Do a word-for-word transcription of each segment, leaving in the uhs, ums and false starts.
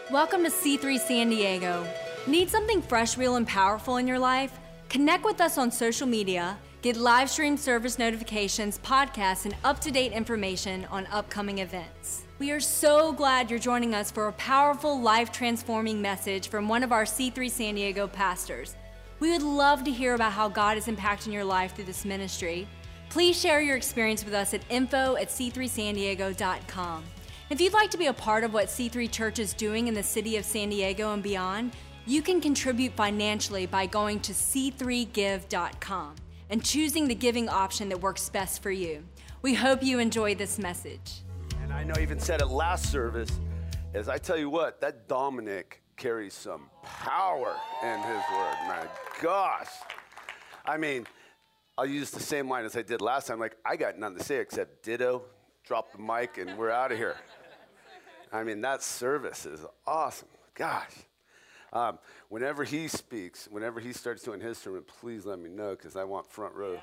Welcome to C three San Diego. Need something fresh, real, and powerful in your life? Connect with us on social media, get live stream service notifications, podcasts, and up-to-date information on upcoming events. We are so glad you're joining us for a powerful, life-transforming message from one of our C three San Diego pastors. We would love to hear about how God is impacting your life through this ministry. Please share your experience with us at info at c three san diego dot com. If you'd like to be a part of what C three Church is doing in the city of San Diego and beyond, you can contribute financially by going to c three give dot com and choosing the giving option that works best for you. We hope you enjoy this message. And I know I even said it last service, as I tell you what, that Dominic carries some power in his word, my gosh. I mean, I'll use the same line as I did last time, like, I got nothing to say except ditto, drop the mic, and we're out of here. I mean, that service is awesome. Gosh. Um, whenever he speaks, whenever he starts doing his sermon, please let me know because I want front row.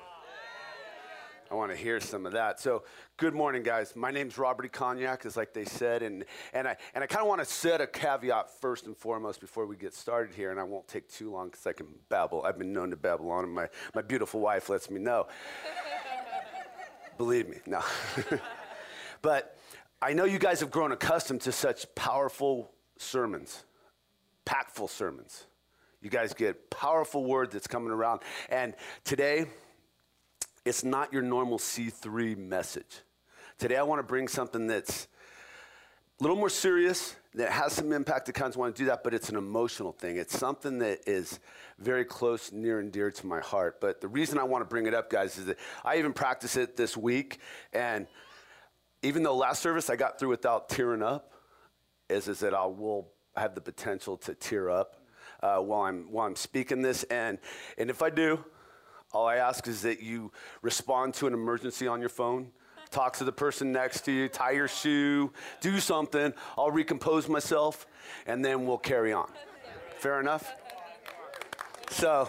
I want to hear some of that. So, good morning, guys. My name's Robert E. Cognac, is like they said, and and I and I kind of want to set a caveat first and foremost before we get started here, and I won't take too long because I can babble. I've been known to babble on, and my my beautiful wife lets me know. Believe me, no. But I know you guys have grown accustomed to such powerful sermons, packful sermons. You guys get powerful word that's coming around. And today, it's not your normal C three message. Today, I want to bring something that's a little more serious, that has some impact. I kind of want to do that, but it's an emotional thing. It's something that is very close, near, and dear to my heart. But the reason I want to bring it up, guys, is that I even practiced it this week, and even though last service I got through without tearing up, is, is that I will have the potential to tear up uh, while I'm while I'm speaking this. And and if I do, all I ask is that you respond to an emergency on your phone, talk to the person next to you, tie your shoe, do something. I'll recompose myself, and then we'll carry on. Fair enough? So,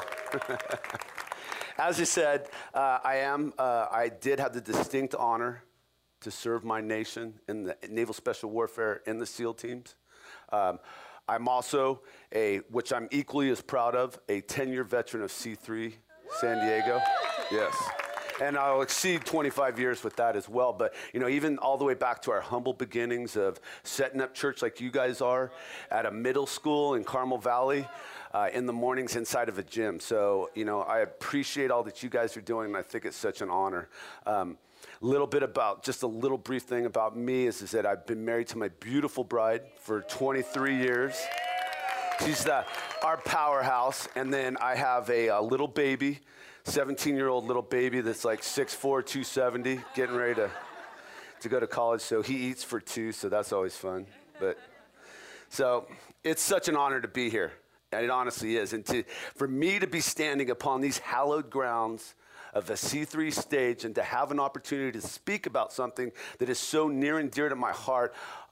as I said, uh, I am. Uh, I did have the distinct honor to serve my nation in the Naval Special Warfare in the SEAL teams. Um, I'm also a, which I'm equally as proud of, a ten-year veteran of C three San Diego. Yes. And I'll exceed twenty-five years with that as well. But, you know, even all the way back to our humble beginnings of setting up church like you guys are at a middle school in Carmel Valley uh, in the mornings inside of a gym. So, you know, I appreciate all that you guys are doing, and I think it's such an honor. Um, little bit about, just a little brief thing about me is, is that I've been married to my beautiful bride for twenty-three years. She's the, our powerhouse. And then I have a, a little baby, seventeen-year-old little baby that's like six foot four, two seventy, getting ready to, to go to college. So he eats for two, so that's always fun. But so it's such an honor to be here. And it honestly is. And to, for me to be standing upon these hallowed grounds of a C three stage and to have an opportunity to speak about something that is so near and dear to my heart,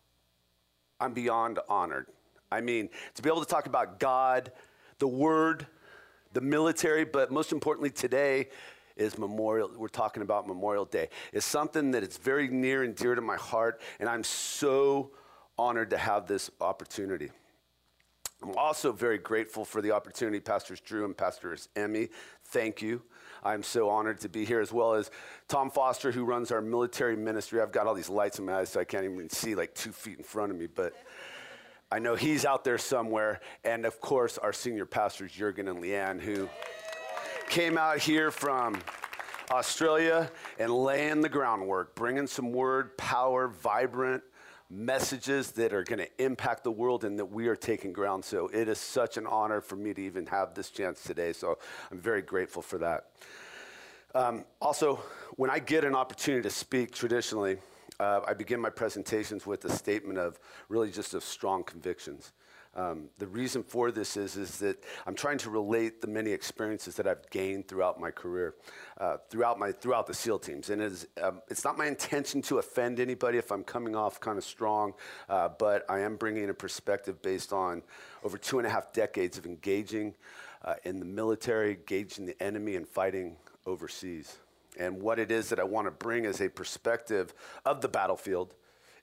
I'm beyond honored. I mean, to be able to talk about God, the Word, the military, but most importantly today is Memorial. We're talking about Memorial Day. It's something that is very near and dear to my heart, and I'm so honored to have this opportunity. I'm also very grateful for the opportunity, Pastors Drew and Pastors Emmy. Thank you. I'm so honored to be here, as well as Tom Foster, who runs our military ministry. I've got all these lights in my eyes, so I can't even see like two feet in front of me, but I know he's out there somewhere. And of course, our senior pastors, Jurgen and Leanne, who came out here from Australia and laying the groundwork, bringing some word, power, vibrant messages that are going to impact the world and that we are taking ground. So it is such an honor for me to even have this chance today. So I'm very grateful for that. Um, also, when I get an opportunity to speak traditionally, uh, I begin my presentations with a statement of really just of strong convictions. Um, the reason for this is, is that I'm trying to relate the many experiences that I've gained throughout my career, uh, throughout my throughout the SEAL teams. And it is, um, it's not my intention to offend anybody if I'm coming off kind of strong, uh, but I am bringing a perspective based on over two and a half decades of engaging uh, in the military, engaging the enemy, and fighting overseas. And what it is that I want to bring is a perspective of the battlefield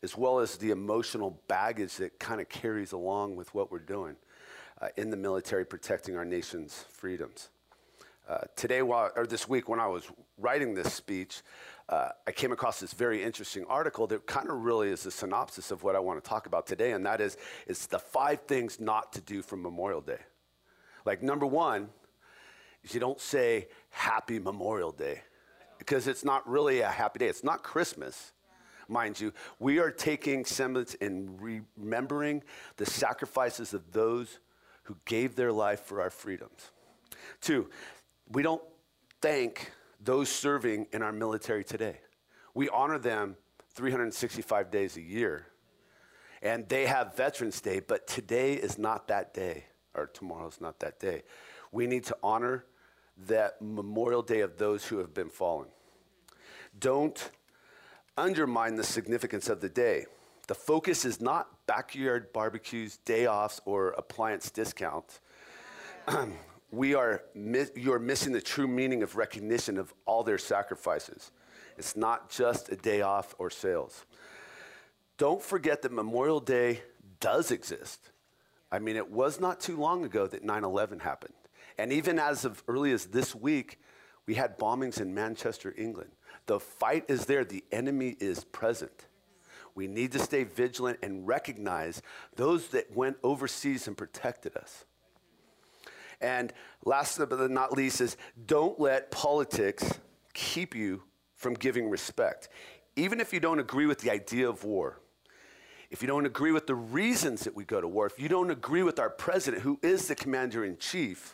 as well as the emotional baggage that kind of carries along with what we're doing uh, in the military, protecting our nation's freedoms. Uh, today, while, or this week, when I was writing this speech, uh, I came across this very interesting article that kind of really is a synopsis of what I want to talk about today, and that is, it's the five things not to do for Memorial Day. Like, number one, is you don't say Happy Memorial Day, because it's not really a happy day. It's not Christmas, mind you. We are taking semblance in remembering the sacrifices of those who gave their life for our freedoms. Two, we don't thank those serving in our military today. We honor them three hundred sixty-five days a year, and they have Veterans Day, but today is not that day, or tomorrow's not that day. We need to honor that Memorial Day of those who have been fallen. Don't undermine the significance of the day. The focus is not backyard barbecues, day offs, or appliance discounts. We are, you're missing the true meaning of recognition of all their sacrifices. It's not just a day off or sales. Don't forget that Memorial Day does exist. I mean, it was not too long ago that nine eleven happened. And even as of early as this week, we had bombings in Manchester, England. The fight is there. The enemy is present. We need to stay vigilant and recognize those that went overseas and protected us. And last but not least is, don't let politics keep you from giving respect. Even if you don't agree with the idea of war, if you don't agree with the reasons that we go to war, if you don't agree with our president, who is the commander-in-chief,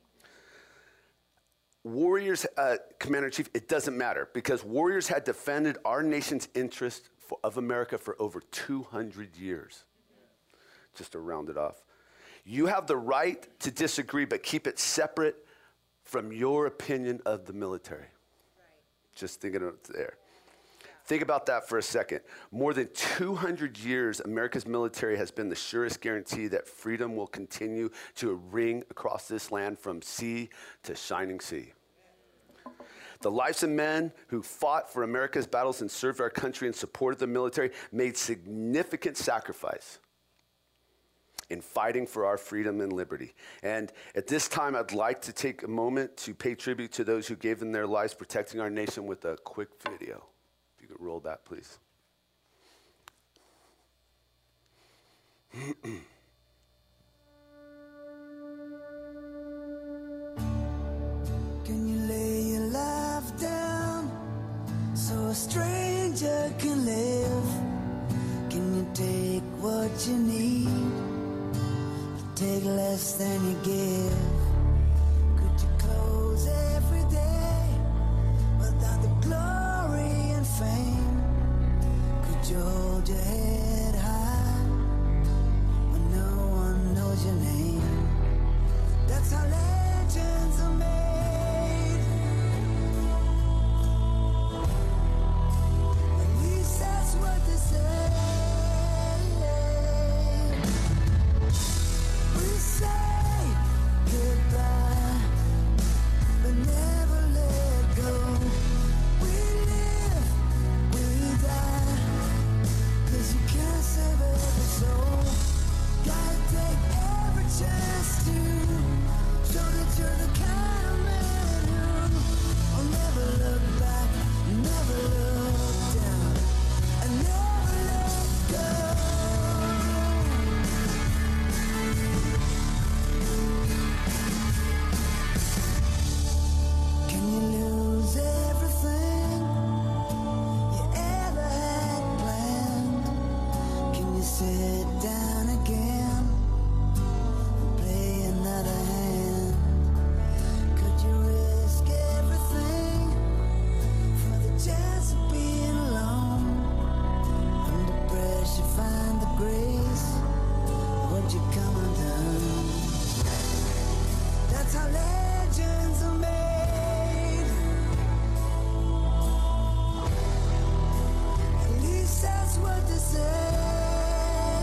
warriors, uh, commander-in-chief, it doesn't matter, because warriors had defended our nation's interest for, of America for over two hundred years. Just to round it off. You have the right to disagree, but keep it separate from your opinion of the military. Right. Just thinking of it there. Yeah. Think about that for a second. More than two hundred years, America's military has been the surest guarantee that freedom will continue to ring across this land from sea to shining sea. The lives of men who fought for America's battles and served our country and supported the military made significant sacrifice in fighting for our freedom and liberty. And at this time, I'd like to take a moment to pay tribute to those who gave them their lives protecting our nation with a quick video. If you could roll that, please. Can you lay your life down so a stranger can live? Can you take what you need? Take less than you give. Could you close every day without the glory and fame? Could you hold your head high when no one knows your name? That's how legends are made. At least that's what they say. Say goodbye, but never let go. We live, we die, 'cause you can't save every soul. Gotta take every chance to show that you're the kind of man who will never look back, never look down, and never let go. Sit down again and play another hand. Could you risk everything for the chance of being alone? Under pressure, find the grace. Would you come undone? That's how legends are made. At least that's what they say.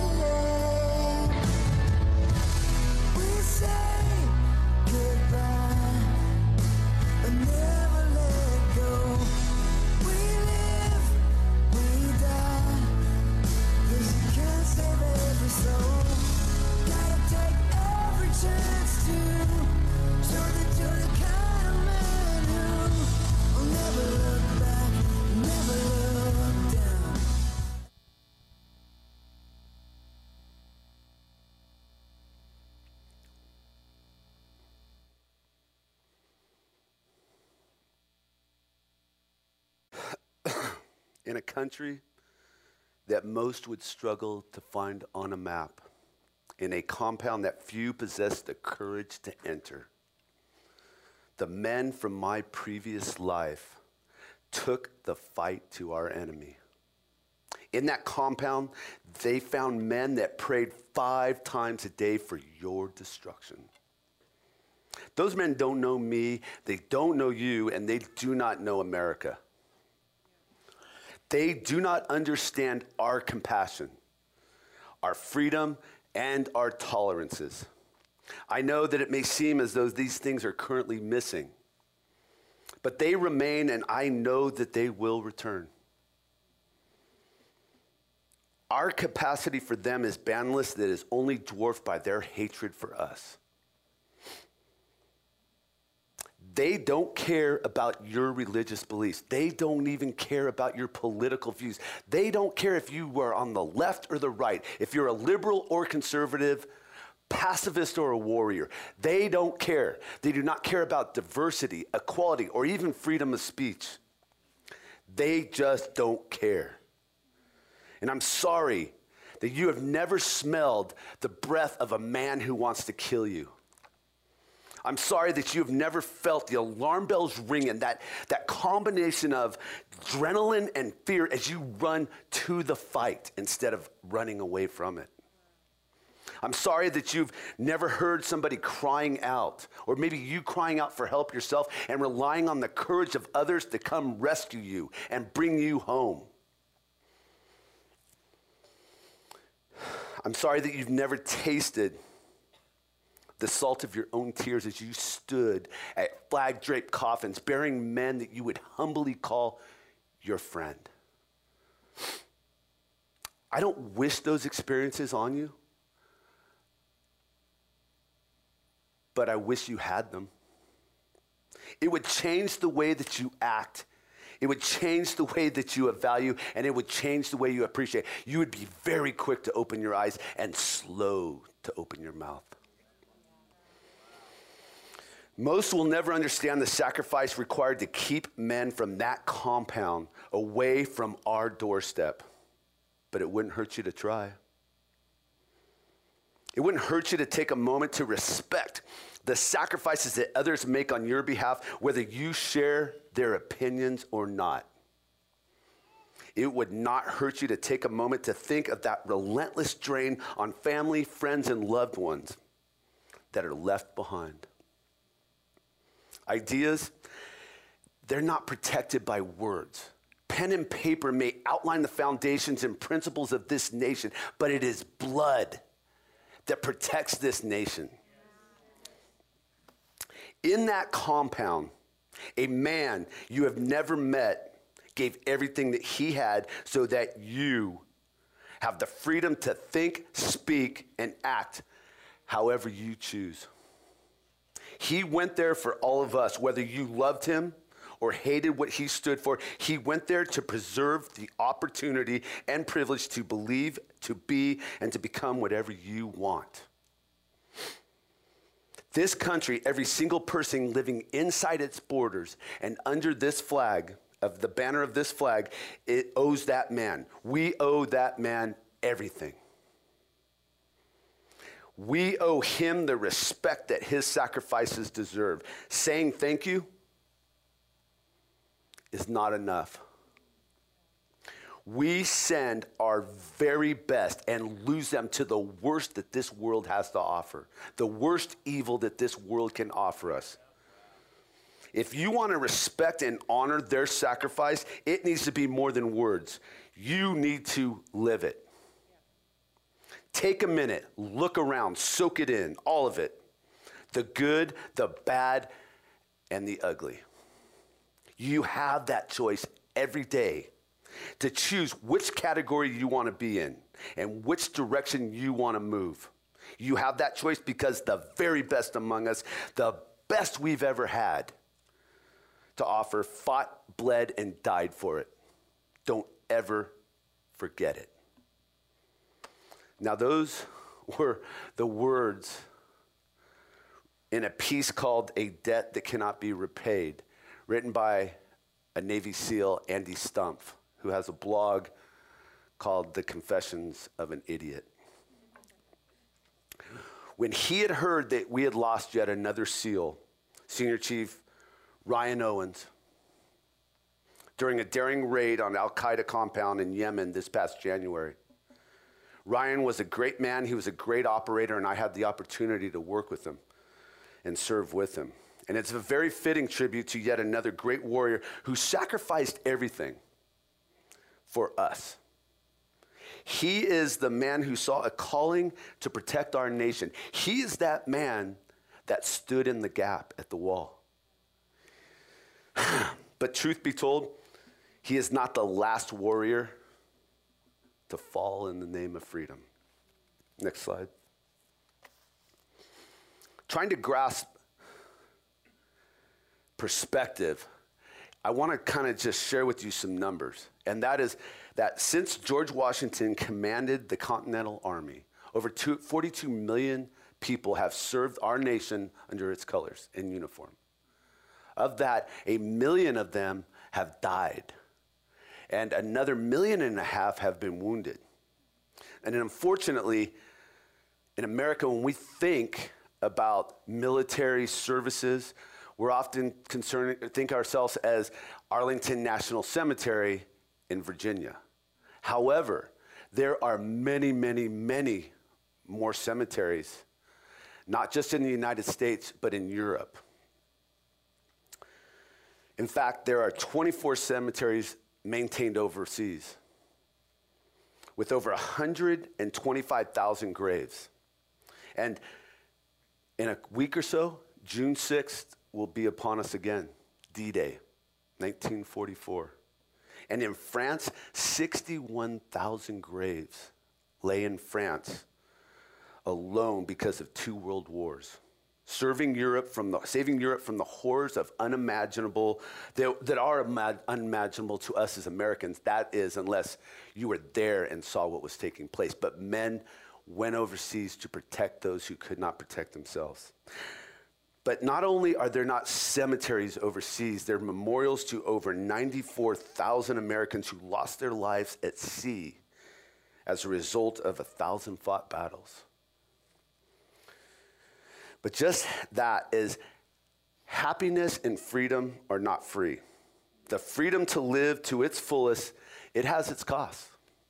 in a country that most would struggle to find on a map, in a compound that few possess the courage to enter. The men from my previous life took the fight to our enemy. In that compound, they found men that prayed five times a day for your destruction. Those men don't know me, they don't know you, and they do not know America. They do not understand our compassion, our freedom, and our tolerances. I know that it may seem as though these things are currently missing, but they remain, and I know that they will return. Our capacity for them is boundless, that is only dwarfed by their hatred for us. They don't care about your religious beliefs. They don't even care about your political views. They don't care if you were on the left or the right, if you're a liberal or conservative, pacifist or a warrior. They don't care. They do not care about diversity, equality, or even freedom of speech. They just don't care. And I'm sorry that you have never smelled the breath of a man who wants to kill you. I'm sorry that you've never felt the alarm bells ringing, that, that combination of adrenaline and fear as you run to the fight instead of running away from it. I'm sorry that you've never heard somebody crying out, or maybe you crying out for help yourself and relying on the courage of others to come rescue you and bring you home. I'm sorry that you've never tasted the salt of your own tears as you stood at flag-draped coffins, bearing men that you would humbly call your friend. I don't wish those experiences on you, but I wish you had them. It would change the way that you act. It would change the way that you value, and it would change the way you appreciate. You would be very quick to open your eyes and slow to open your mouth. Most will never understand the sacrifice required to keep men from that compound away from our doorstep, but it wouldn't hurt you to try. It wouldn't hurt you to take a moment to respect the sacrifices that others make on your behalf, whether you share their opinions or not. It would not hurt you to take a moment to think of that relentless drain on family, friends, and loved ones that are left behind. Ideas, they're not protected by words. Pen and paper may outline the foundations and principles of this nation, but it is blood that protects this nation. In that compound, a man you have never met gave everything that he had so that you have the freedom to think, speak, and act however you choose. He went there for all of us, whether you loved him or hated what he stood for. He went there to preserve the opportunity and privilege to believe, to be, and to become whatever you want. This country, every single person living inside its borders and under this flag, of the banner of this flag, it owes that man. We owe that man everything. We owe him the respect that his sacrifices deserve. Saying thank you is not enough. We send our very best and lose them to the worst that this world has to offer, the worst evil that this world can offer us. If you want to respect and honor their sacrifice, it needs to be more than words. You need to live it. Take a minute, look around, soak it in, all of it. The good, the bad, and the ugly. You have that choice every day to choose which category you want to be in and which direction you want to move. You have that choice because the very best among us, the best we've ever had to offer, fought, bled, and died for it. Don't ever forget it. Now, those were the words in a piece called A Debt That Cannot Be Repaid, written by a Navy SEAL, Andy Stumpf, who has a blog called The Confessions of an Idiot. When he had heard that we had lost yet another SEAL, Senior Chief Ryan Owens, during a daring raid on Al-Qaeda compound in Yemen this past January. Ryan was a great man, he was a great operator, and I had the opportunity to work with him and serve with him. And it's a very fitting tribute to yet another great warrior who sacrificed everything for us. He is the man who saw a calling to protect our nation. He is that man that stood in the gap at the wall. But truth be told, he is not the last warrior to fall in the name of freedom. Next slide. Trying to grasp perspective, I want to kind of just share with you some numbers. And that is that since George Washington commanded the Continental Army, over two, forty-two million people have served our nation under its colors in uniform. Of that, a million of them have died. And another million and a half have been wounded. And unfortunately, in America, when we think about military services, we're often concerned, think ourselves as Arlington National Cemetery in Virginia. However, there are many, many, many more cemeteries, not just in the United States, but in Europe. In fact, there are twenty-four cemeteries maintained overseas with over one hundred twenty-five thousand graves. And in a week or so, June sixth will be upon us again, D-Day, nineteen forty-four. And in France, sixty-one thousand graves lay in France alone because of two world wars. Serving Europe from the, saving Europe from the horrors of unimaginable, that, that are imag, unimaginable to us as Americans. That is, unless you were there and saw what was taking place. But men went overseas to protect those who could not protect themselves. But not only are there not cemeteries overseas, there are memorials to over ninety-four thousand Americans who lost their lives at sea as a result of a thousand fought battles. But just that is, happiness and freedom are not free. The freedom to live to its fullest, it has its cost.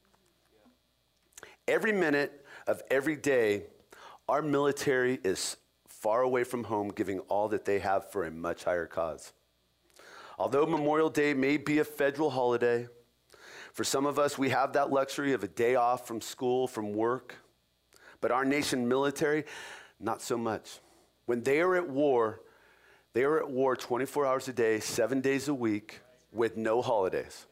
Every minute of every day, our military is far away from home, giving all that they have for a much higher cause. Although Memorial Day may be a federal holiday, for some of us, we have that luxury of a day off from school, from work. But our nation military, not so much. When they are at war, they are at war twenty-four hours a day, seven days a week, with no holidays.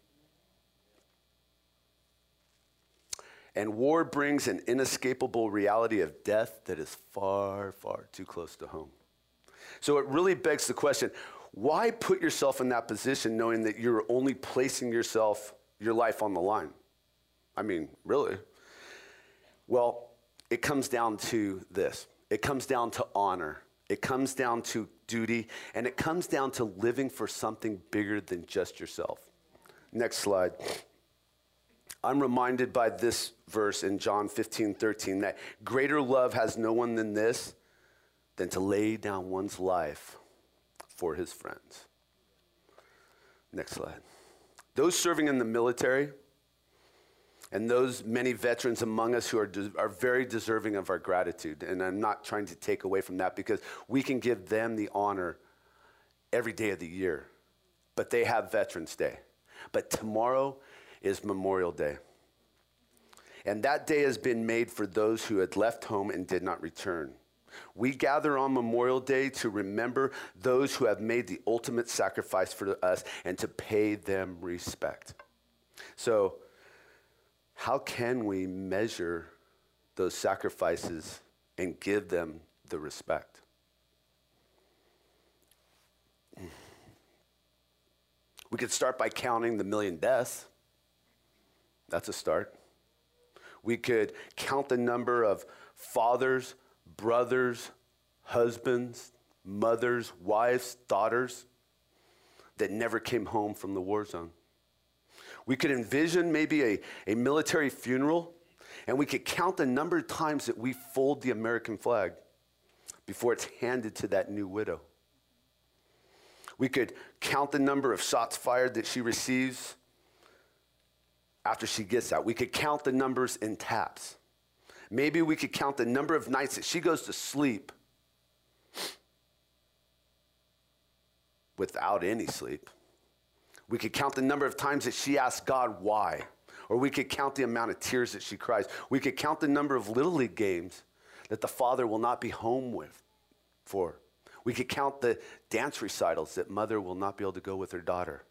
And war brings an inescapable reality of death that is far, far too close to home. So it really begs the question, why put yourself in that position knowing that you're only placing yourself, your life on the line? I mean, really? Well, it comes down to this. It comes down to honor. It comes down to duty. And it comes down to living for something bigger than just yourself. Next slide. I'm reminded by this verse in John fifteen thirteen that greater love has no one than this, than to lay down one's life for his friends. Next slide. Those serving in the military and those many veterans among us who are, de- are very deserving of our gratitude. And I'm not trying to take away from that because we can give them the honor every day of the year. But they have Veterans Day. But tomorrow is Memorial Day. And that day has been made for those who had left home and did not return. We gather on Memorial Day to remember those who have made the ultimate sacrifice for us and to pay them respect. So, how can we measure those sacrifices and give them the respect? We could start by counting the million deaths. That's a start. We could count the number of fathers, brothers, husbands, mothers, wives, daughters that never came home from the war zone. We could envision maybe a, a military funeral, and we could count the number of times that we fold the American flag before it's handed to that new widow. We could count the number of shots fired that she receives after she gets out. We could count the numbers in taps. Maybe we could count the number of nights that she goes to sleep without any sleep. We could count the number of times that she asks God why. Or we could count the amount of tears that she cries. We could count the number of Little League games that the father will not be home with for. We could count the dance recitals that mother will not be able to go with her daughter.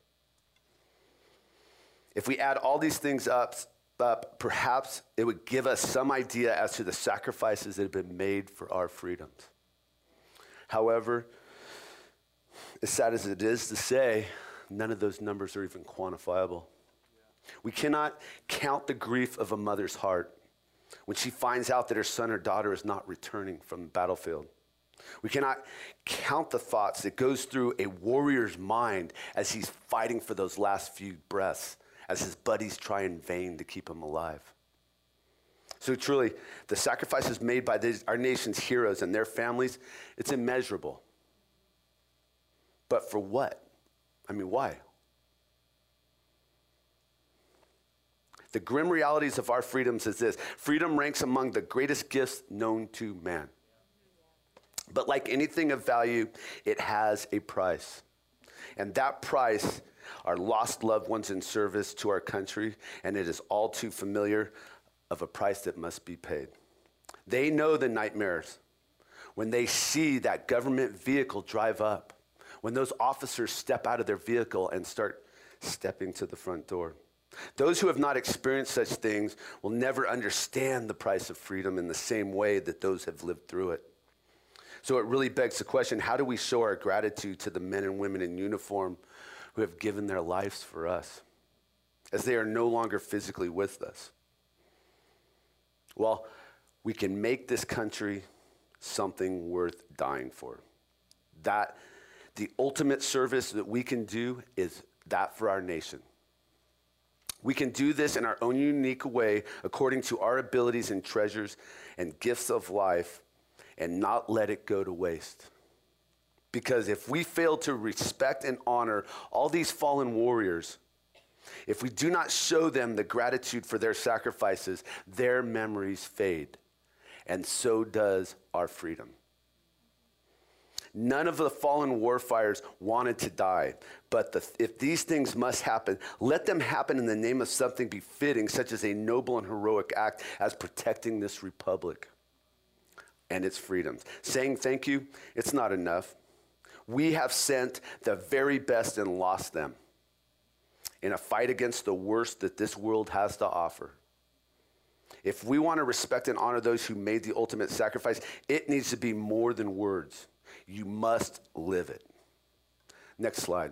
If we add all these things up, up, perhaps it would give us some idea as to the sacrifices that have been made for our freedoms. However, as sad as it is to say, none of those numbers are even quantifiable. We cannot count the grief of a mother's heart when she finds out that her son or daughter is not returning from the battlefield. We cannot count the thoughts that goes through a warrior's mind as he's fighting for those last few breaths, as his buddies try in vain to keep him alive. So truly, the sacrifices made by these, our nation's heroes and their families, it's immeasurable. But for what? I mean, why? The grim realities of our freedoms is this: freedom ranks among the greatest gifts known to man. But like anything of value, it has a price. And that price are lost loved ones in service to our country, and it is all too familiar of a price that must be paid. They know the nightmares when they see that government vehicle drive up, when those officers step out of their vehicle and start stepping to the front door. Those who have not experienced such things will never understand the price of freedom in the same way that those have lived through it. So it really begs the question, how do we show our gratitude to the men and women in uniform who have given their lives for us, as they are no longer physically with us? Well, we can make this country something worth dying for. That the ultimate service that we can do is that for our nation. We can do this in our own unique way, according to our abilities and treasures and gifts of life, and not let it go to waste. Because if we fail to respect and honor all these fallen warriors, if we do not show them the gratitude for their sacrifices, their memories fade, and so does our freedom. None of the fallen warfighters wanted to die, but the, if these things must happen, let them happen in the name of something befitting, such as a noble and heroic act as protecting this republic and its freedoms. Saying thank you, it's not enough. We have sent the very best and lost them in a fight against the worst that this world has to offer. If we want to respect and honor those who made the ultimate sacrifice, it needs to be more than words. You must live it. Next slide.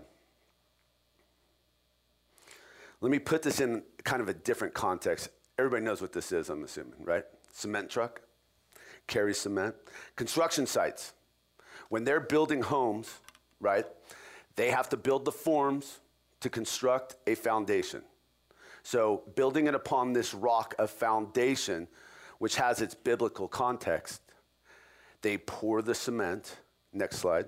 Let me put this in kind of a different context. Everybody knows what this is, I'm assuming, right? Cement truck, carries cement. Construction sites, when they're building homes, right, they have to build the forms to construct a foundation. So building it upon this rock of foundation, which has its biblical context, they pour the cement, next slide,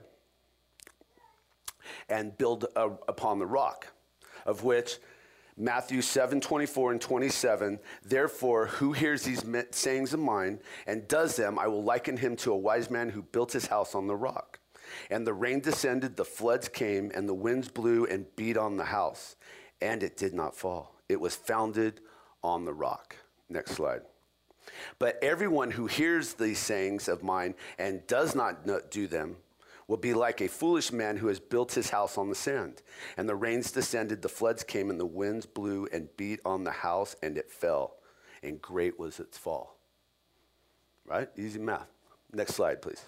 and build uh, upon the rock, of which Matthew seven, twenty-four and twenty-seven, therefore, who hears these sayings of mine and does them, I will liken him to a wise man who built his house on the rock. And the rain descended, the floods came, and the winds blew and beat on the house, and it did not fall. It was founded on the rock. Next slide. But everyone who hears these sayings of mine and does not do them will be like a foolish man who has built his house on the sand. And the rains descended, the floods came, and the winds blew and beat on the house, and it fell. And great was its fall. Right? Easy math. Next slide, please.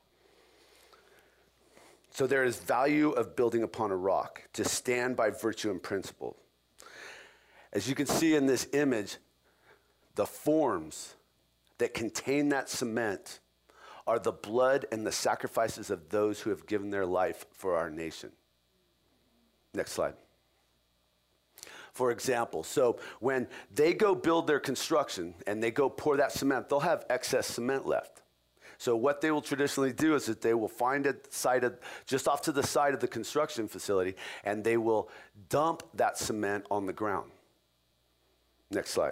So there is value of building upon a rock, to stand by virtue and principle. As you can see in this image, the forms that contain that cement are the blood and the sacrifices of those who have given their life for our nation. Next slide. for example. So when they go build their construction and they go pour that cement, they'll have excess cement left. So what they will traditionally do is that they will find a site of, just off to the side of the construction facility, and they will dump that cement on the ground. Next slide.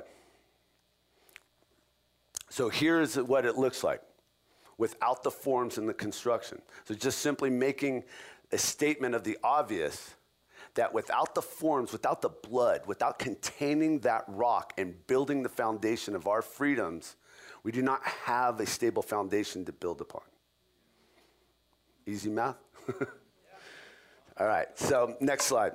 So here's what it looks like without the forms and the construction. So just simply making a statement of the obvious that without the forms, without the blood, without containing that rock and building the foundation of our freedoms, we do not have a stable foundation to build upon. Easy math? All right, so next slide.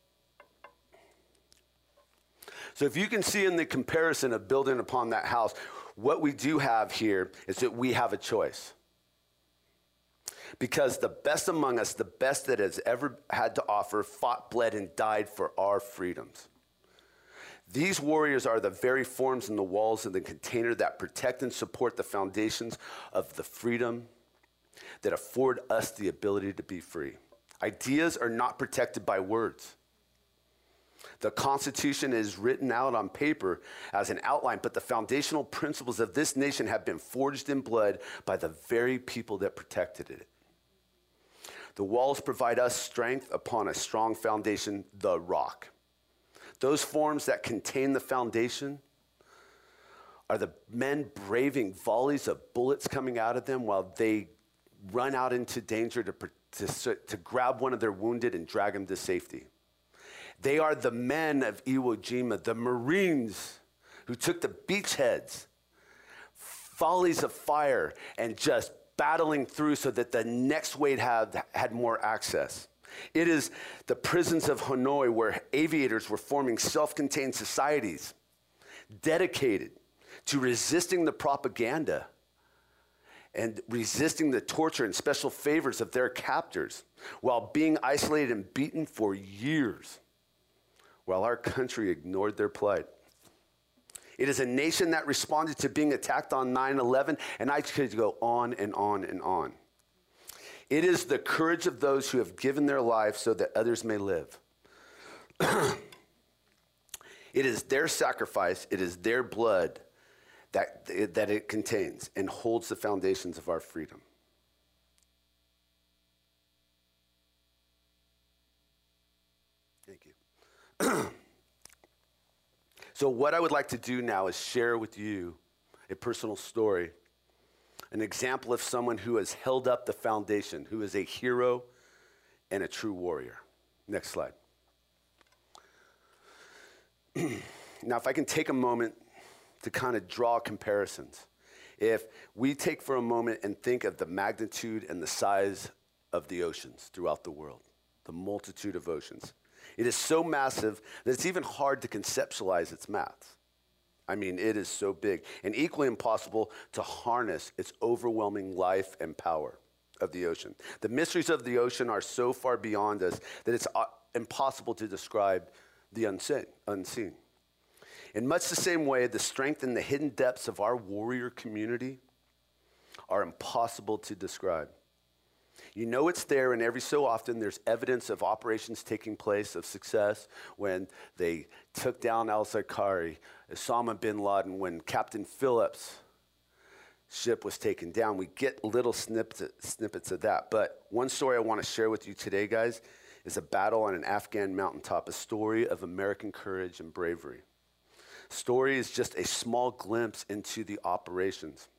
So if you can see in the comparison of building upon that house, what we do have here is that we have a choice. Because the best among us, the best that has ever had to offer, fought, bled, and died for our freedoms. These warriors are the very forms in the walls of the container that protect and support the foundations of the freedom that afford us the ability to be free. Ideas are not protected by words. The Constitution is written out on paper as an outline, but the foundational principles of this nation have been forged in blood by the very people that protected it. The walls provide us strength upon a strong foundation, the rock. Those forms that contain the foundation are the men braving volleys of bullets coming out of them while they run out into danger to, to, to grab one of their wounded and drag them to safety. They are the men of Iwo Jima, the Marines who took the beachheads, volleys of fire, and just battling through so that the next wave had, had more access. It is the prisons of Hanoi where aviators were forming self-contained societies dedicated to resisting the propaganda and resisting the torture and special favors of their captors while being isolated and beaten for years while our country ignored their plight. It is a nation that responded to being attacked on nine eleven, and I could go on and on and on. It is the courage of those who have given their lives so that others may live. It is their sacrifice, it is their blood that, that it contains and holds the foundations of our freedom. Thank you. So what I would like to do now is share with you a personal story, an example of someone who has held up the foundation, who is a hero and a true warrior. Next slide. Now, if I can take a moment to kind of draw comparisons. If we take for a moment and think of the magnitude and the size of the oceans throughout the world, the multitude of oceans. It is so massive that it's even hard to conceptualize its math. I mean, it is so big and equally impossible to harness its overwhelming life and power of the ocean. The mysteries of the ocean are so far beyond us that it's uh, impossible to describe the unseen, unseen. In much the same way, the strength and the hidden depths of our warrior community are impossible to describe. You know it's there, and every so often there's evidence of operations taking place of success when they took down al-Zarqawi, Osama bin Laden, when Captain Phillips' ship was taken down. We get little snippets, snippets of that. But one story I want to share with you today, guys, is a battle on an Afghan mountaintop, a story of American courage and bravery. Story is just a small glimpse into the operations.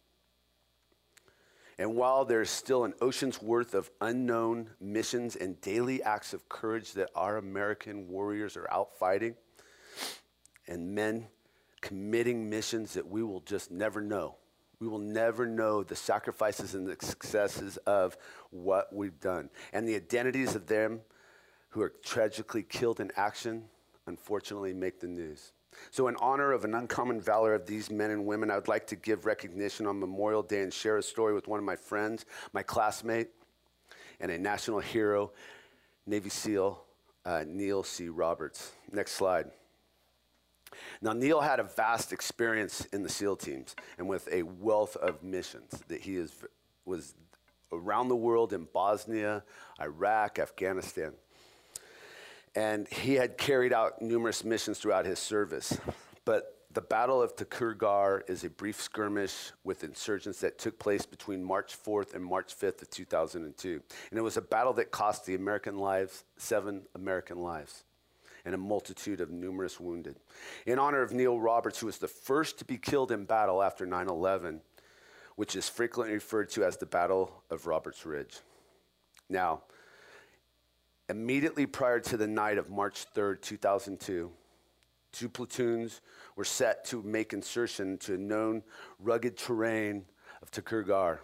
And while there's still an ocean's worth of unknown missions and daily acts of courage that our American warriors are out fighting, and men committing missions that we will just never know. We will never know the sacrifices and the successes of what we've done. And the identities of them who are tragically killed in action, unfortunately, make the news. So in honor of an uncommon valor of these men and women, I would like to give recognition on Memorial Day and share a story with one of my friends, my classmate, and a national hero, Navy SEAL uh, Neil C. Roberts. Next slide. Now, Neil had a vast experience in the SEAL teams and with a wealth of missions that he is, was around the world in Bosnia, Iraq, Afghanistan. And he had carried out numerous missions throughout his service. But the Battle of Takur Ghar is a brief skirmish with insurgents that took place between March fourth and March fifth of two thousand two. And it was a battle that cost the American lives, seven American lives, and a multitude of numerous wounded. In honor of Neil Roberts, who was the first to be killed in battle after nine eleven, which is frequently referred to as the Battle of Roberts Ridge. Now, immediately prior to the night of March third, two thousand two, two platoons were set to make insertion to a known rugged terrain of Takur Ghar.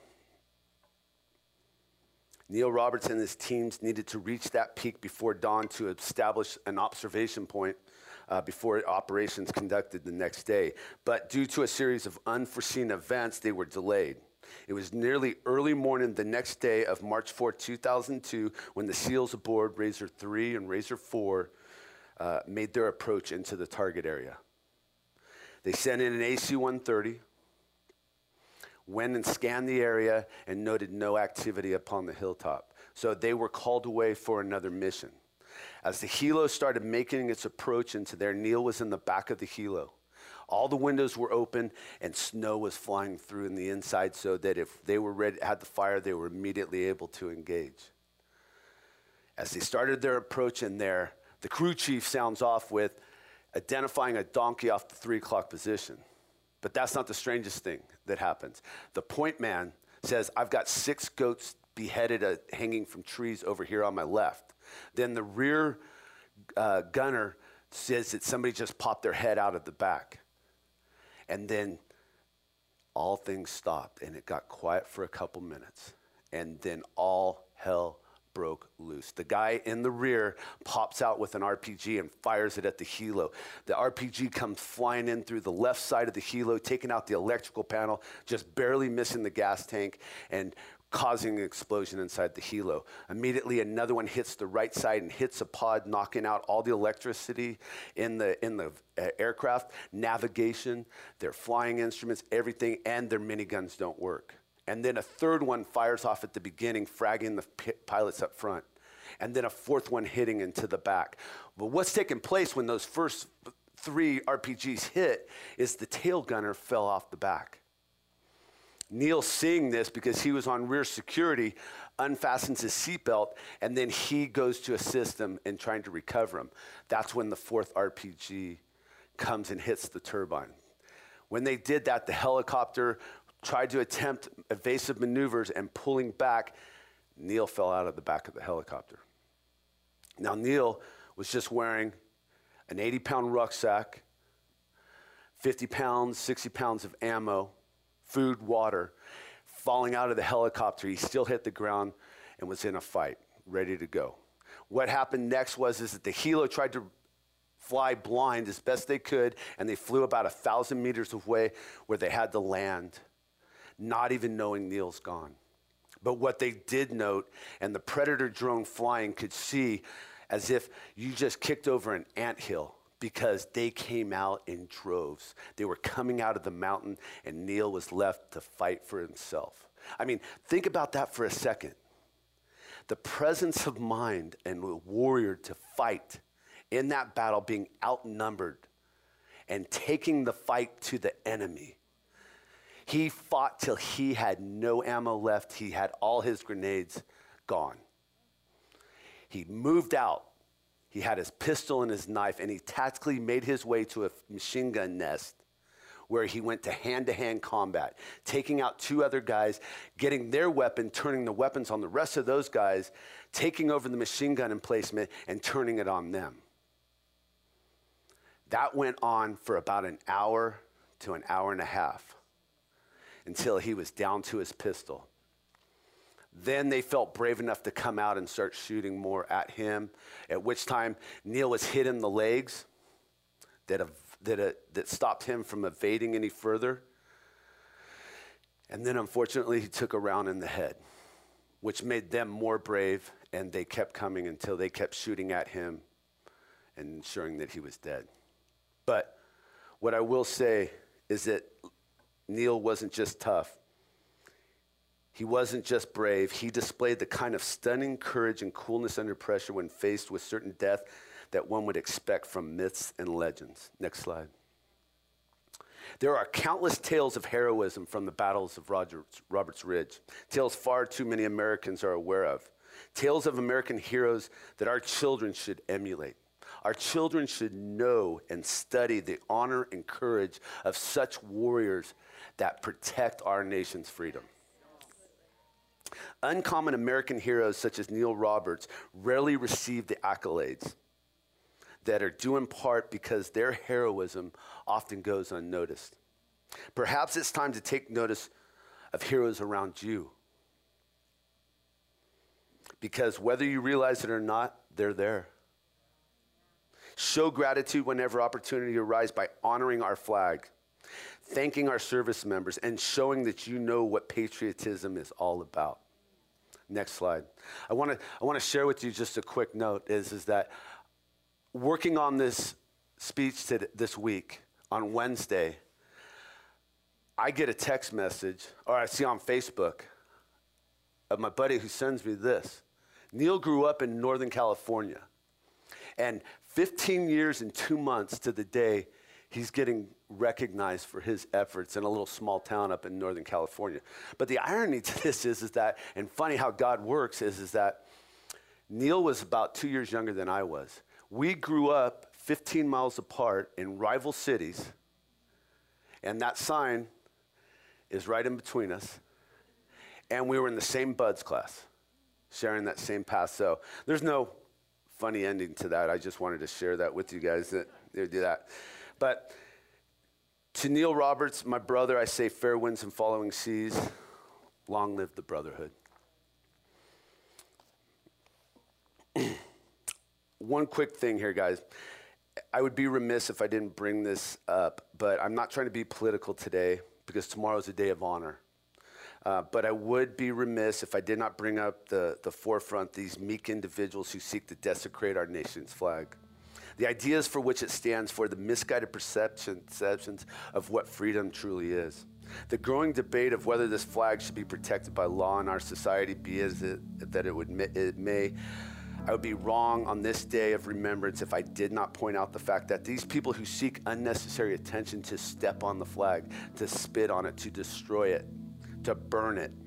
Neil Roberts and his teams needed to reach that peak before dawn to establish an observation point uh, before operations conducted the next day. But due to a series of unforeseen events, they were delayed. It was nearly early morning the next day of March fourth, two thousand two, when the SEALs aboard Razor three and Razor four uh, made their approach into the target area. They sent in an A C one thirty, went and scanned the area, and noted no activity upon the hilltop. So they were called away for another mission. As the helo started making its approach into there, Neil was in the back of the helo. All the windows were open, and snow was flying through in the inside so that if they were ready, had the fire, they were immediately able to engage. As they started their approach in there, the crew chief sounds off with identifying a donkey off the three o'clock position. But that's not the strangest thing that happens. The point man says, I've got six goats beheaded uh, hanging from trees over here on my left. Then the rear uh, gunner says that somebody just popped their head out of the back. And then all things stopped, and it got quiet for a couple minutes. And then all hell broke loose. The guy in the rear pops out with an R P G and fires it at the helo. The R P G comes flying in through the left side of the helo, taking out the electrical panel, just barely missing the gas tank and causing an explosion inside the helo. Immediately, another one hits the right side and hits a pod, knocking out all the electricity in the in the uh, aircraft, navigation, their flying instruments, everything, and their miniguns don't work. And then a third one fires off at the beginning, fragging the p- pilots up front. And then a fourth one hitting into the back. But what's taking place when those first three R P Gs hit is the tail gunner fell off the back. Neil, seeing this because he was on rear security, unfastens his seatbelt, and then he goes to assist them in trying to recover him. That's when the fourth R P G comes and hits the turbine. When they did that, the helicopter tried to attempt evasive maneuvers, and pulling back, Neil fell out of the back of the helicopter. Now, Neil was just wearing an eighty pound rucksack, fifty pounds, sixty pounds of ammo, food, water. Falling out of the helicopter, he still hit the ground and was in a fight, ready to go. What happened next was is that the helo tried to fly blind as best they could, and they flew about a thousand meters away where they had to land, not even knowing Neil's gone. But what they did note, and the Predator drone flying could see as if you just kicked over an anthill, because they came out in droves. They were coming out of the mountain, and Neil was left to fight for himself. I mean, think about that for a second. The presence of mind and a warrior to fight in that battle, being outnumbered and taking the fight to the enemy. He fought till he had no ammo left. He had all his grenades gone. He moved out. He had his pistol and his knife, and he tactically made his way to a machine gun nest where he went to hand-to-hand combat, taking out two other guys, getting their weapon, turning the weapons on the rest of those guys, taking over the machine gun emplacement, and turning it on them. That went on for about an hour to an hour and a half, until he was down to his pistol. Then they felt brave enough to come out and start shooting more at him, at which time Neil was hit in the legs that, uh, that, uh, that stopped him from evading any further. And then unfortunately he took a round in the head, which made them more brave, and they kept coming until they kept shooting at him and ensuring that he was dead. But what I will say is that Neil wasn't just tough. He wasn't just brave. He displayed the kind of stunning courage and coolness under pressure when faced with certain death that one would expect from myths and legends. Next slide. There are countless tales of heroism from the battles of Roberts, Roberts Ridge, tales far too many Americans are aware of, tales of American heroes that our children should emulate. Our children should know and study the honor and courage of such warriors that protect our nation's freedom. Uncommon American heroes such as Neil Roberts rarely receive the accolades that are due in part because their heroism often goes unnoticed. Perhaps it's time to take notice of heroes around you, because whether you realize it or not, they're there. Show gratitude whenever opportunity arises by honoring our flag, thanking our service members, and showing that you know what patriotism is all about. Next slide. I want to I want to share with you just a quick note is, is that working on this speech to this week, on Wednesday, I get a text message, or I see on Facebook, of my buddy who sends me this. Neil grew up in Northern California, and fifteen years and two months to the day, he's getting recognized for his efforts in a little small town up in Northern California. But the irony to this is, is that, and funny how God works, is, is that Neil was about two years younger than I was. We grew up fifteen miles apart in rival cities, and that sign is right in between us. And we were in the same Buds class, sharing that same path. So there's no funny ending to that. I just wanted to share that with you guys, that they would do that. But to Neil Roberts, my brother, I say fair winds and following seas. Long live the brotherhood. One quick thing here, guys. I would be remiss if I didn't bring this up, but I'm not trying to be political today because tomorrow's a day of honor. Uh, but I would be remiss if I did not bring up the, the forefront these meek individuals who seek to desecrate our nation's flag. The ideas for which it stands for, the misguided perceptions of what freedom truly is. The growing debate of whether this flag should be protected by law in our society, be as it, that it, would, it may. I would be wrong on this day of remembrance if I did not point out the fact that these people who seek unnecessary attention to step on the flag, to spit on it, to destroy it, to burn it,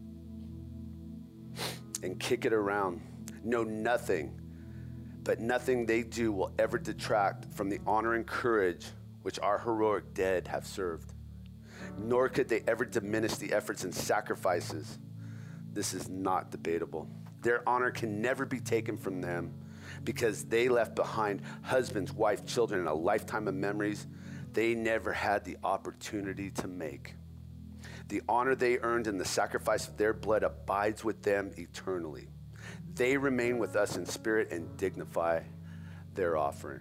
and kick it around, know nothing, but nothing they do will ever detract from the honor and courage which our heroic dead have served. Nor could they ever diminish the efforts and sacrifices. This is not debatable. Their honor can never be taken from them because they left behind husbands, wife, children, and a lifetime of memories they never had the opportunity to make. The honor they earned and the sacrifice of their blood abides with them eternally. They remain with us in spirit and dignify their offering.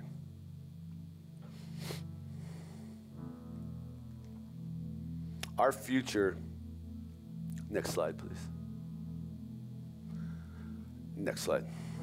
Our future, next slide, please. Next slide.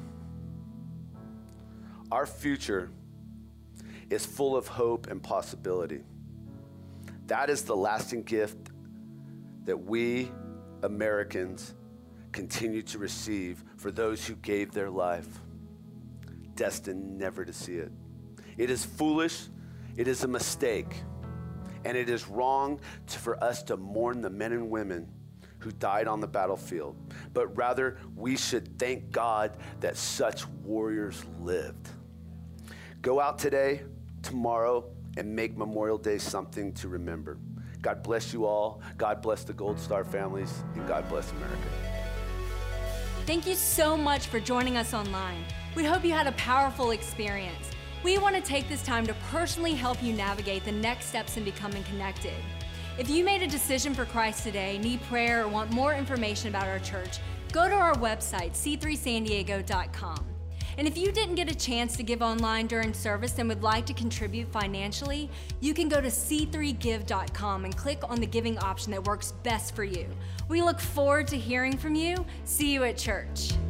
Our future is full of hope and possibility. That is the lasting gift that we Americans continue to receive for those who gave their life, destined never to see it. It is foolish, it is a mistake, and it is wrong to, for us to mourn the men and women who died on the battlefield, but rather we should thank God that such warriors lived. Go out today, tomorrow, and make Memorial Day something to remember. God bless you all. God bless the Gold Star families, and God bless America. Thank you so much for joining us online. We hope you had a powerful experience. We want to take this time to personally help you navigate the next steps in becoming connected. If you made a decision for Christ today, need prayer, or want more information about our church, go to our website, c three san diego dot com. And if you didn't get a chance to give online during service and would like to contribute financially, you can go to c three give dot com and click on the giving option that works best for you. We look forward to hearing from you. See you at church.